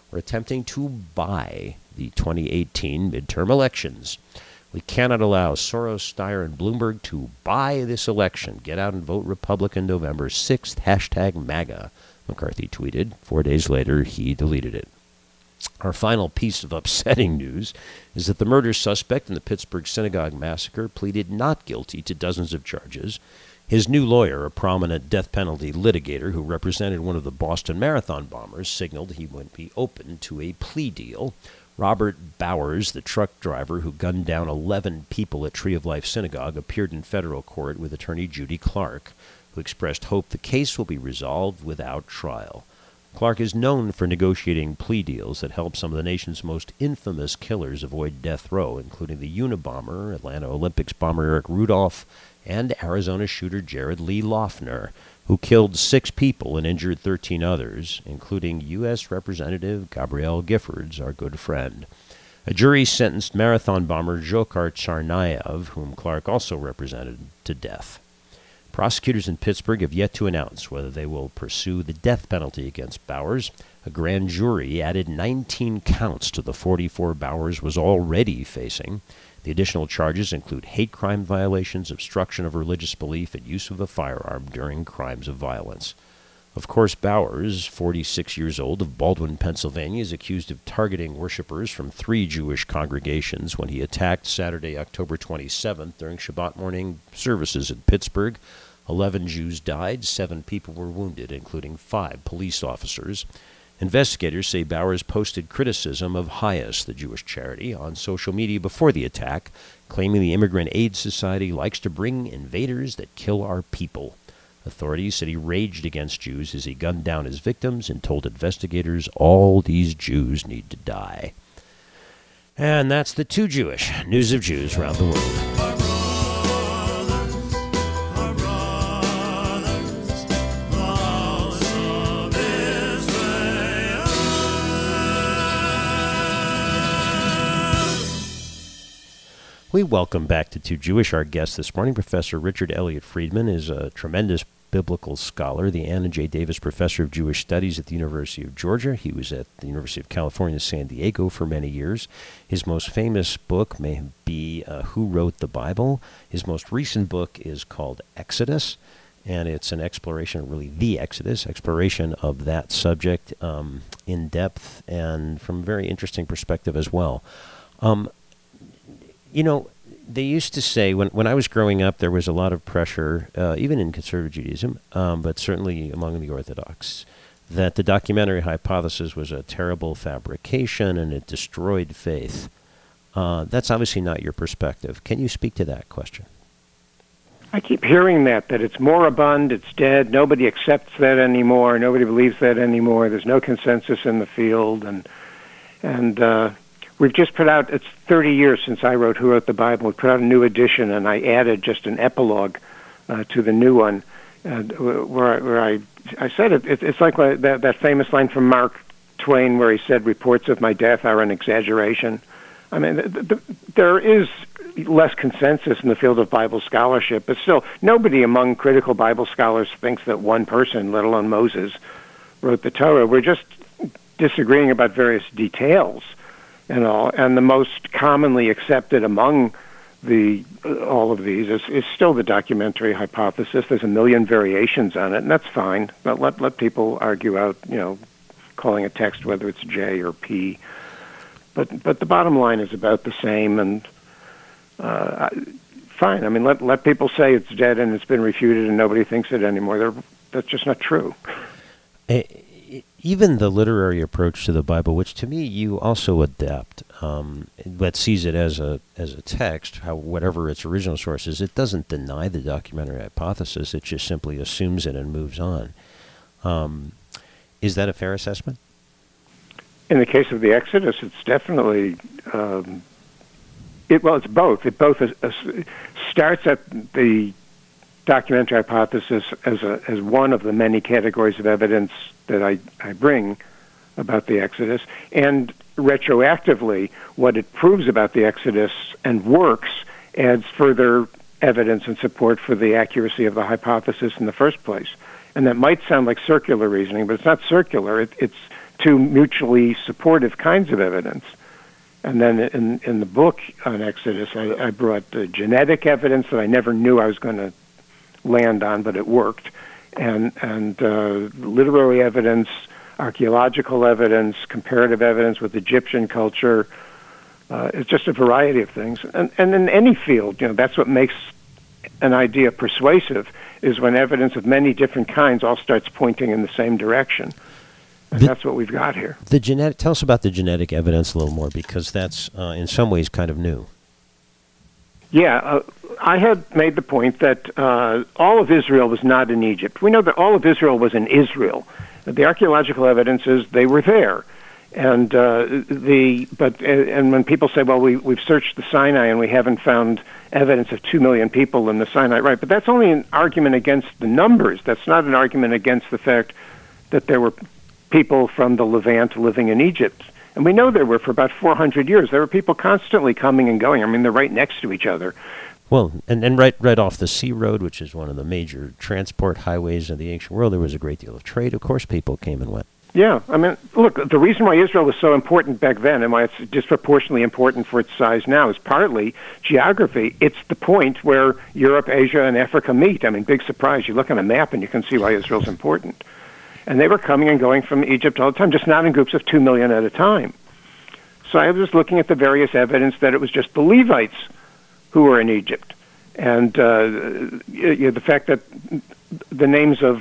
were attempting to buy the twenty eighteen midterm elections. We cannot allow Soros, Steyer, and Bloomberg to buy this election. Get out and vote Republican November sixth, hashtag MAGA, McCarthy tweeted. Four days later, he deleted it. Our final piece of upsetting news is that the murder suspect in the Pittsburgh synagogue massacre pleaded not guilty to dozens of charges. His new lawyer, a prominent death penalty litigator who represented one of the Boston Marathon bombers, signaled he would be open to a plea deal. Robert Bowers, the truck driver who gunned down eleven people at Tree of Life Synagogue, appeared in federal court with attorney Judy Clark, who expressed hope the case will be resolved without trial. Clark is known for negotiating plea deals that help some of the nation's most infamous killers avoid death row, including the Unabomber, Atlanta Olympics bomber Eric Rudolph, and Arizona shooter Jared Lee Loughner, who killed six people and injured thirteen others, including U S Representative Gabrielle Giffords, our good friend. A jury sentenced marathon bomber Dzhokhar Tsarnaev, whom Clark also represented, to death. Prosecutors in Pittsburgh have yet to announce whether they will pursue the death penalty against Bowers. A grand jury added nineteen counts to the forty-four Bowers was already facing. The additional charges include hate crime violations, obstruction of religious belief, and use of a firearm during crimes of violence. Of course, Bowers, forty-six years old, of Baldwin, Pennsylvania, is accused of targeting worshippers from three Jewish congregations when he attacked Saturday, October twenty-seventh, during Shabbat morning services in Pittsburgh. Eleven Jews died, seven people were wounded, including five police officers. Investigators say Bowers posted criticism of Hias, the Jewish charity, on social media before the attack, claiming the Immigrant Aid Society likes to bring invaders that kill our people. Authorities said he raged against Jews as he gunned down his victims and told investigators all these Jews need to die. And that's the Too Jewish news of Jews around the world. We welcome back to Too Jewish our guest this morning. Professor Richard Elliott Friedman is a tremendous biblical scholar, the Anna J. Davis Professor of Jewish Studies at the University of Georgia. He was at the University of California, San Diego for many years. His most famous book may be uh, Who Wrote the Bible? His most recent book is called Exodus, and it's an exploration, really the Exodus, exploration of that subject um, in depth and from a very interesting perspective as well. Um, You know, they used to say, when, when I was growing up, there was a lot of pressure, uh, even in conservative Judaism, um, but certainly among the Orthodox, that the documentary hypothesis was a terrible fabrication and it destroyed faith. Uh, that's obviously not your perspective. Can you speak to that question? I keep hearing that, that it's moribund, it's dead, nobody accepts that anymore, nobody believes that anymore, there's no consensus in the field, and and uh, we've just put out, it's thirty years since I wrote Who Wrote the Bible, we put out a new edition, and I added just an epilogue uh, to the new one, uh, where, I, where I I said it, it it's like that, that famous line from Mark Twain where he said, reports of my death are an exaggeration. I mean, the, the, there is less consensus in the field of Bible scholarship, but still, nobody among critical Bible scholars thinks that one person, let alone Moses, wrote the Torah. We're just disagreeing about various details and all, and the most commonly accepted among the uh, all of these is, is still the documentary hypothesis. There's a million variations on it, and that's fine, but let, let people argue out, you know, calling a text whether it's J or P. But but the bottom line is about the same, and uh, fine. I mean, let let people say it's dead and it's been refuted and nobody thinks it anymore. They're, that's just not true. Even the literary approach to the Bible, which to me you also adapt, um, that sees it as a as a text, how whatever its original source is, it doesn't deny the documentary hypothesis. It just simply assumes it and moves on. Um, is that a fair assessment? In the case of the Exodus, it's definitely, um, it, well, it's both. It both is, is, starts at the documentary hypothesis as a, as one of the many categories of evidence that I, I bring about the Exodus, and retroactively, what it proves about the Exodus and works adds further evidence and support for the accuracy of the hypothesis in the first place. And that might sound like circular reasoning, but it's not circular. It, it's two mutually supportive kinds of evidence. And then in in the book on Exodus, I, I brought the genetic evidence that I never knew I was going to land on, but it worked, and and uh, literary evidence, archaeological evidence, comparative evidence with Egyptian culture. Uh, it's just a variety of things. And, and in any field, you know, that's what makes an idea persuasive, is when evidence of many different kinds all starts pointing in the same direction. And the, that's what we've got here. The genetic. Tell us about the genetic evidence a little more, because that's uh, in some ways kind of new. Yeah, uh, I had made the point that uh, all of Israel was not in Egypt. We know that all of Israel was in Israel. The archaeological evidence is they were there. And uh, the but and when people say, well, we we've searched the Sinai and we haven't found evidence of two million people in the Sinai, right? But that's only an argument against the numbers. That's not an argument against the fact that there were people from the Levant living in Egypt. And we know there were for about four hundred years. There were people constantly coming and going. I mean, they're right next to each other. Well, and, and right right off the Sea Road, which is one of the major transport highways of the ancient world, there was a great deal of trade. Of course, people came and went. Yeah, I mean, look, the reason why Israel was so important back then and why it's disproportionately important for its size now is partly geography. It's the point where Europe, Asia, and Africa meet. I mean, big surprise. You look on a map and you can see why Israel's important. And they were coming and going from Egypt all the time, just not in groups of two million at a time. So I was looking at the various evidence that it was just the Levites who were in Egypt. And uh, you know, the fact that the names of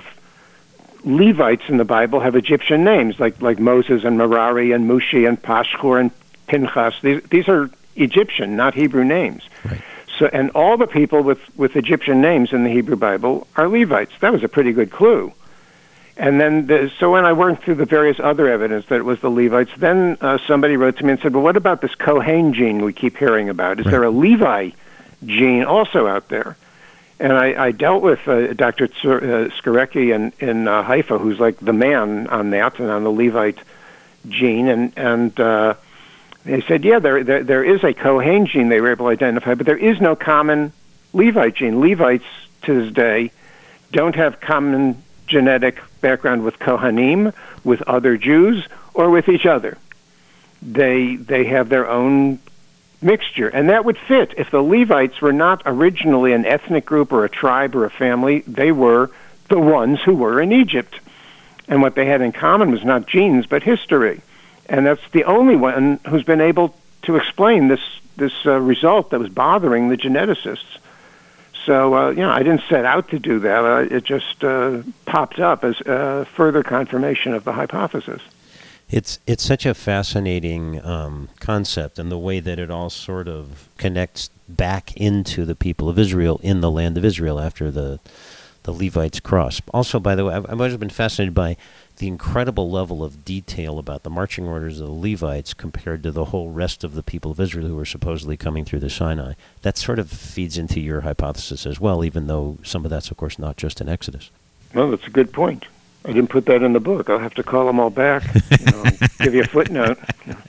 Levites in the Bible have Egyptian names, like like Moses and Merari and Mushi and Pashhur and Pinchas. These these are Egyptian, not Hebrew names. Right. So, and all the people with, with Egyptian names in the Hebrew Bible are Levites. That was a pretty good clue. And then, the, so when I went through the various other evidence that it was the Levites, then uh, somebody wrote to me and said, well, what about this Kohen gene we keep hearing about? Is right. there a Levi gene also out there? And I, I dealt with uh, Doctor Skarecki in, in uh, Haifa, who's like the man on that and on the Levite gene. And, and uh, they said, yeah, there, there there is a Kohen gene they were able to identify, but there is no common Levite gene. Levites, to this day, don't have common genetic background with Kohanim, with other Jews, or with each other. They they have their own mixture, and that would fit. If the Levites were not originally an ethnic group or a tribe or a family, they were the ones who were in Egypt. And what they had in common was not genes, but history. And that's the only one who's been able to explain this this uh, result that was bothering the geneticists. So, uh, you know, I didn't set out to do that. Uh, it just uh, popped up as uh, further confirmation of the hypothesis. It's it's such a fascinating um, concept, and the way that it all sort of connects back into the people of Israel in the land of Israel after the the Levites cross. Also, by the way, I've, I've always been fascinated by the incredible level of detail about the marching orders of the Levites compared to the whole rest of the people of Israel who were supposedly coming through the Sinai. That sort of feeds into your hypothesis as well, even though some of that's, of course, not just in Exodus. Well, that's a good point. I didn't put that in the book. I'll have to call them all back, you know, and give you a footnote.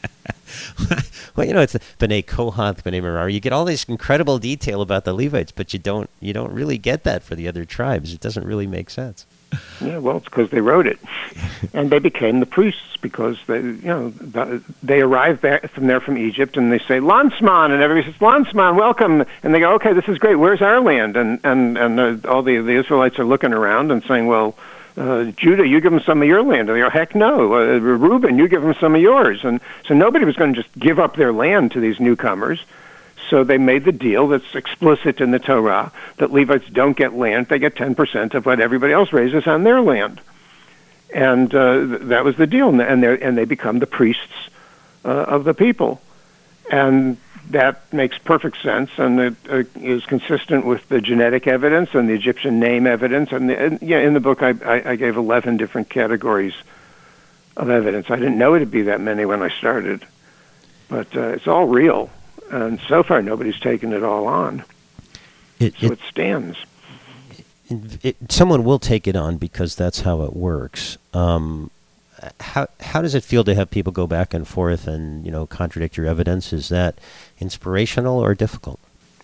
Well, you know, it's B'nai Kohath, B'nai Merari. You get all this incredible detail about the Levites, but you don't you don't really get that for the other tribes. It doesn't really make sense. Yeah, well, it's because they wrote it, and they became the priests because they, you know, they arrived back from there from Egypt, and they say Landsman, and everybody says Landsman, welcome, and they go, okay, this is great. Where's our land? And and and uh, all the the Israelites are looking around and saying, well, uh, Judah, you give them some of your land. And they go, heck no, uh, Reuben, you give them some of yours. And so nobody was going to just give up their land to these newcomers. So they made the deal that's explicit in the Torah that Levites don't get land; they get ten percent of what everybody else raises on their land, and uh, th- that was the deal. And they and they become the priests uh, of the people, and that makes perfect sense, and it uh, is consistent with the genetic evidence and the Egyptian name evidence. And, the, and yeah, in the book, I, I, I gave eleven different categories of evidence. I didn't know it'd be that many when I started, but uh, it's all real. And so far, nobody's taken it all on. It, so it, it stands. It, it, someone will take it on because that's how it works. Um, how how does it feel to have people go back and forth and, you know, contradict your evidence? Is that inspirational or difficult?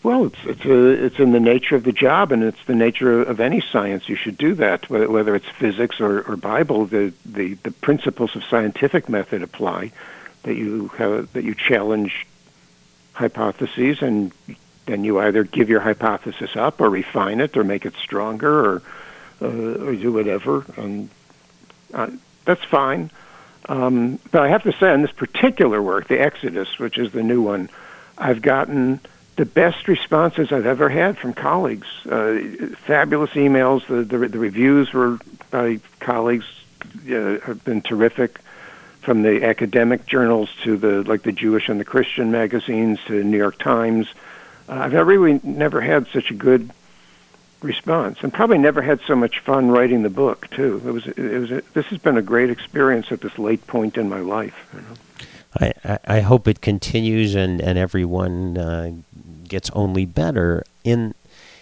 Well, it's it's a, it's in the nature of the job, and it's the nature of any science. You should do that, whether, whether it's physics or, or Bible. The, the the principles of scientific method apply. That you have that you challenge hypotheses, and then you either give your hypothesis up, or refine it, or make it stronger, or uh, or do whatever, and uh, that's fine. Um, but I have to say, on this particular work, the Exodus, which is the new one, I've gotten the best responses I've ever had from colleagues. Uh, fabulous emails. The, the the reviews were by colleagues uh, have been terrific, from the academic journals to the like the Jewish and the Christian magazines to the New York Times. Uh, I've really never had such a good response, and probably never had so much fun writing the book too. It was it was a, this has been a great experience at this late point in my life. You know? I, I hope it continues and, and everyone uh, gets only better. In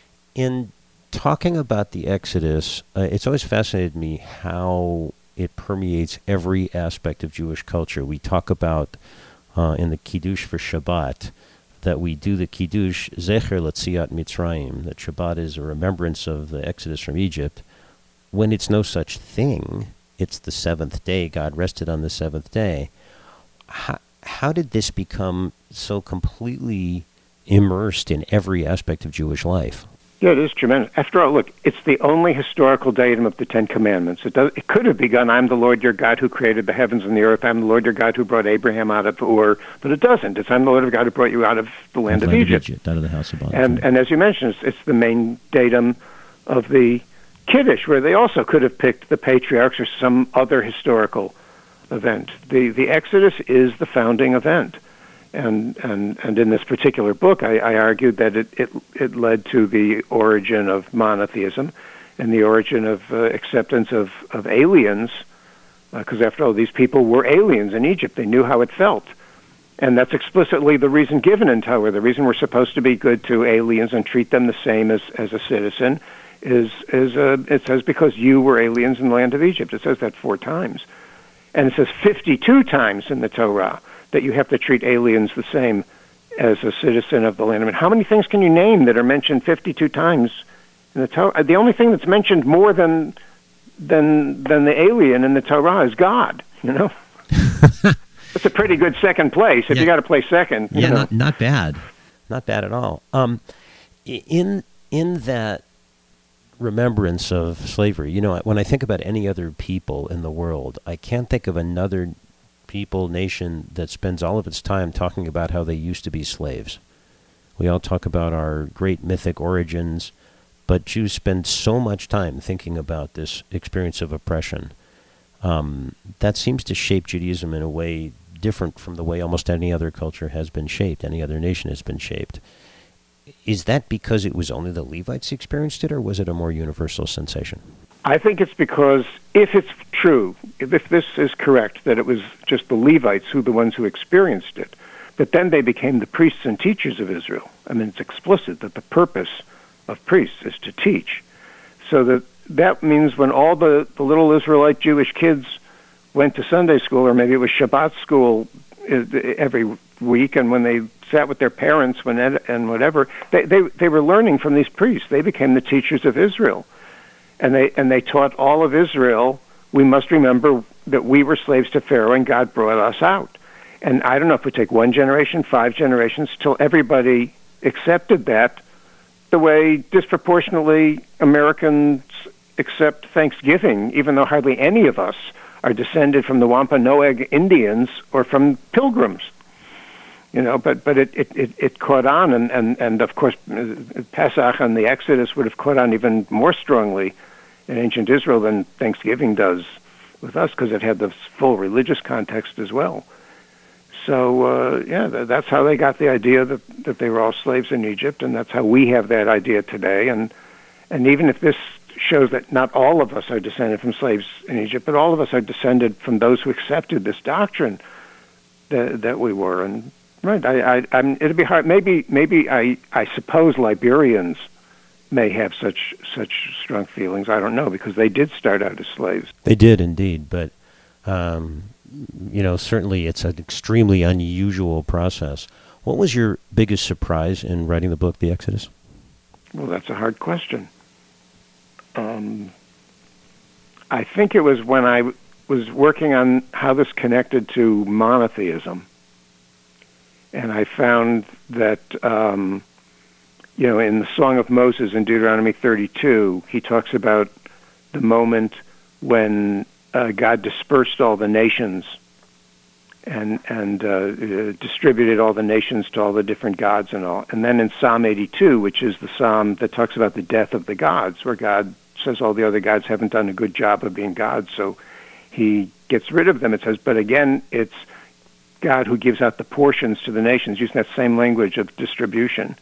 in talking about the Exodus, uh, it's always fascinated me how it permeates every aspect of Jewish culture. We talk about uh, in the Kiddush for Shabbat that we do the Kiddush Zecher L'Tziat Mitzrayim, that Shabbat is a remembrance of the Exodus from Egypt, when it's no such thing. It's the seventh day. God rested on the seventh day. How, how did this become so completely immersed in every aspect of Jewish life? Yeah, it is tremendous. After all, look, it's the only historical datum of the Ten Commandments. It does. It could have begun, I'm the Lord your God who created the heavens and the earth. I'm the Lord your God who brought Abraham out of Ur. But it doesn't. It's I'm the Lord of God who brought you out of the land, the of, land Egypt. of Egypt. Out of the house of bondage. And, and as you mentioned, it's, it's the main datum of the Kiddush, where they also could have picked the patriarchs or some other historical event. The the Exodus is the founding event. And, and and in this particular book, I, I argued that it, it it led to the origin of monotheism and the origin of uh, acceptance of, of aliens, because uh, after all, these people were aliens in Egypt. They knew how it felt. And that's explicitly the reason given in Torah. The reason we're supposed to be good to aliens and treat them the same as, as a citizen is, is uh, it says, because you were aliens in the land of Egypt. It says that four times. And it says fifty-two times in the Torah that you have to treat aliens the same as a citizen of the land. I mean, how many things can you name that are mentioned fifty-two times in the Torah? The only thing that's mentioned more than than than the alien in the Torah is God. You know, it's a pretty good second place. If yeah. you got to play second, yeah, you know. not not bad, not bad at all. Um, in in that remembrance of slavery, you know, when I think about any other people in the world, I can't think of another people, nation that spends all of its time talking about how they used to be slaves. We all talk about our great mythic origins, but Jews spend so much time thinking about this experience of oppression. Um, that seems to shape Judaism in a way different from the way almost any other culture has been shaped, any other nation has been shaped. Is that because it was only the Levites who experienced it, or was it a more universal sensation? I think it's because if it's true, if this is correct, that it was just the Levites who were the ones who experienced it, but then they became the priests and teachers of Israel. I mean, it's explicit that the purpose of priests is to teach. So that that means when all the, the little Israelite Jewish kids went to Sunday school, or maybe it was Shabbat school every week, and when they sat with their parents when and whatever, they, they, they were learning from these priests. They became the teachers of Israel. And they and they taught all of Israel, we must remember that we were slaves to Pharaoh and God brought us out. And I don't know if we take one generation, five generations, till everybody accepted that, the way disproportionately Americans accept Thanksgiving, even though hardly any of us are descended from the Wampanoag Indians or from pilgrims. You know, but but it, it, it, it caught on, and, and, and of course Pesach and the Exodus would have caught on even more strongly in ancient Israel than Thanksgiving does with us, because it had the full religious context as well. So, uh, yeah, th- that's how they got the idea that, that they were all slaves in Egypt, and that's how we have that idea today. And and even if this shows that not all of us are descended from slaves in Egypt, but all of us are descended from those who accepted this doctrine that, that we were. And right, I, I, I'm, it'd be hard. Maybe, maybe I, I suppose Liberians may have such such strong feelings. I don't know, because they did start out as slaves. They did indeed, but um, you know, certainly it's an extremely unusual process. What was your biggest surprise in writing the book, The Exodus? Well, that's a hard question. Um, I think it was when I w- was working on how this connected to monotheism. And I found that, um, you know, in the Song of Moses in Deuteronomy thirty-two, he talks about the moment when uh, God dispersed all the nations and and uh, uh, distributed all the nations to all the different gods and all. And then in Psalm eighty-two, which is the psalm that talks about the death of the gods, where God says all the other gods haven't done a good job of being gods, so he gets rid of them. It says, but again, it's God who gives out the portions to the nations, using that same language of distribution.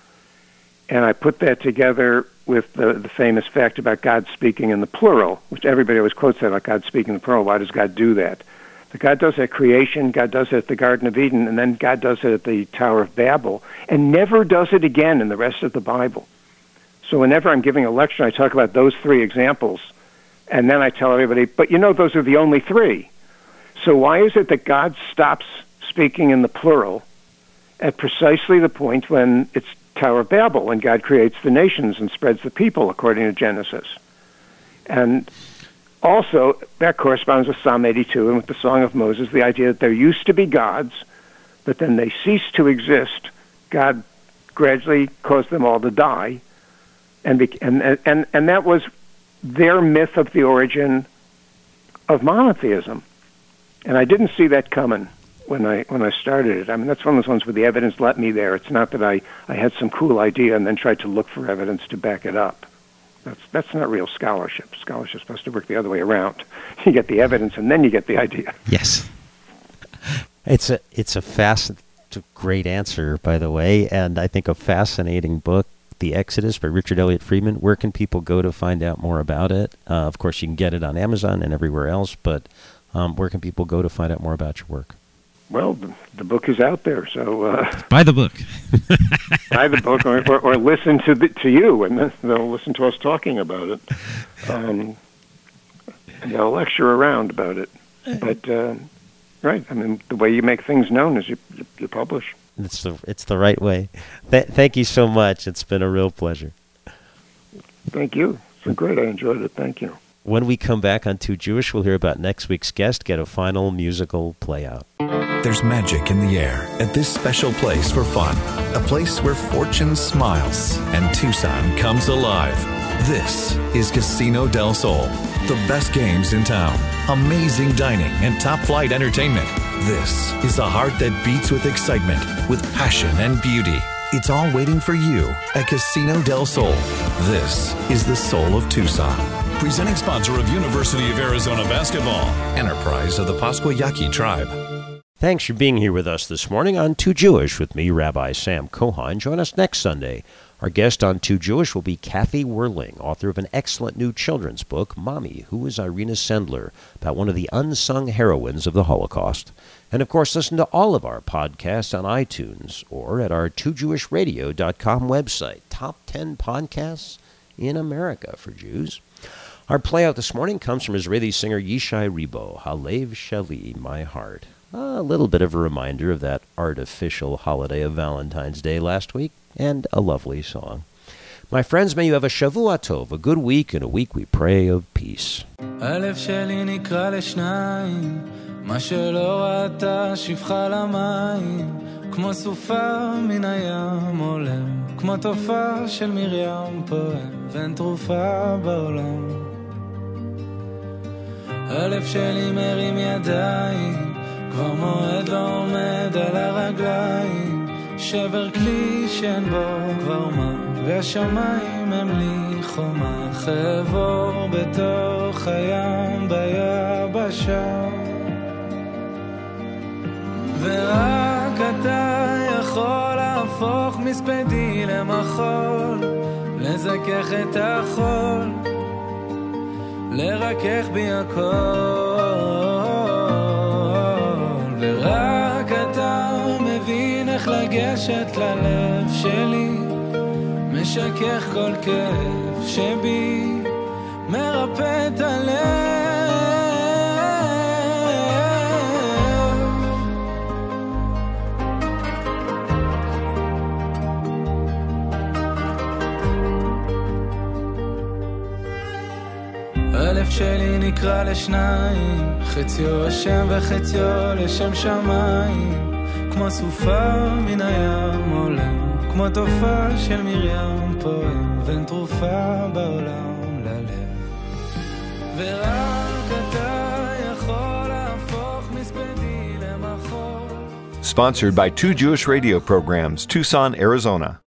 And I put that together with the, the famous fact about God speaking in the plural, which everybody always quotes that about God speaking in the plural. Why does God do that? But God does it at creation, God does it at the Garden of Eden, and then God does it at the Tower of Babel, and never does it again in the rest of the Bible. So whenever I'm giving a lecture, I talk about those three examples, and then I tell everybody, but you know, those are the only three. So why is it that God stops speaking in the plural at precisely the point when it's Tower of Babel, when God creates the nations and spreads the people, according to Genesis? And also, that corresponds with Psalm eighty-two and with the Song of Moses, the idea that there used to be gods, but then they ceased to exist. God gradually caused them all to die, and be, and and and that was their myth of the origin of monotheism. And I didn't see that coming when I when I started it. I mean, that's one of those ones where the evidence let me there. It's not that I, I had some cool idea and then tried to look for evidence to back it up. That's that's not real scholarship. Scholarship's supposed to work the other way around. You get the evidence and then you get the idea. Yes. It's a it's a fast, it's a great answer, by the way, and I think a fascinating book, The Exodus by Richard Elliott Friedman. Where can people go to find out more about it? Uh, of course, you can get it on Amazon and everywhere else, but um, where can people go to find out more about your work? Well, the, the book is out there, so uh, buy the book. buy the book, or, or, or listen to the, to you, and they'll listen to us talking about it. Um, they'll lecture around about it, but uh, right. I mean, the way you make things known is you you, you publish. It's the it's the right way. Th- thank you so much. It's been a real pleasure. Thank you. It's been great. I enjoyed it. Thank you. When we come back on Too Jewish, we'll hear about next week's guest, get a final musical play out. There's magic in the air at this special place for fun. A place where fortune smiles and Tucson comes alive. This is Casino del Sol. The best games in town, amazing dining, and top-flight entertainment. This is a heart that beats with excitement, with passion and beauty. It's all waiting for you at Casino del Sol. This is the soul of Tucson. Presenting sponsor of University of Arizona Basketball. Enterprise of the Pasquayaqui Tribe. Thanks for being here with us this morning on Too Jewish with me, Rabbi Sam Cohen. Join us next Sunday. Our guest on Too Jewish will be Kathy Werling, author of an excellent new children's book, Mommy, Who is Irina Sendler, about one of the unsung heroines of the Holocaust. And, of course, listen to all of our podcasts on iTunes or at our two jewish radio dot com website. Top ten podcasts in America for Jews. Our play out this morning comes from Israeli singer Yishai Ribo, Halev Shali, My Heart. A little bit of a reminder of that artificial holiday of Valentine's Day last week, and a lovely song. My friends, may you have a Shavua Tov, a good week, and a week we pray of peace. הלב שלי נקרא לשניים, מה שלא ראתה שפחה למים, כמו סופה מן הים עולם, כמו תופעה של מרים פועם, ואין תרופה בעולם. הלב שלי מרים ידיים, כבר מועד לא עומד על הרגליים, שבר כלי שאין בו כבר מה, והשמיים הם לי חומה, חבור בתוך הים ביבשה, ורק אתה יכול להפוך מספדי למחול, לזכך את החול, לרכך בי הכל, ורק אתה מבין איך לגשת ללב שלי, משכך כל כאב שבי, מרפא את הלב. שלי נקרא לשניים, חציו השם וחציו לשם שמיים, כמו סופה מן הים עולם, כמו תופעה של מרים פועם, ואין תרופה בעולם ללב, ורק אתה יכול להפוך מספדי למחור. Sponsored by two Jewish radio programs, Tucson, Arizona.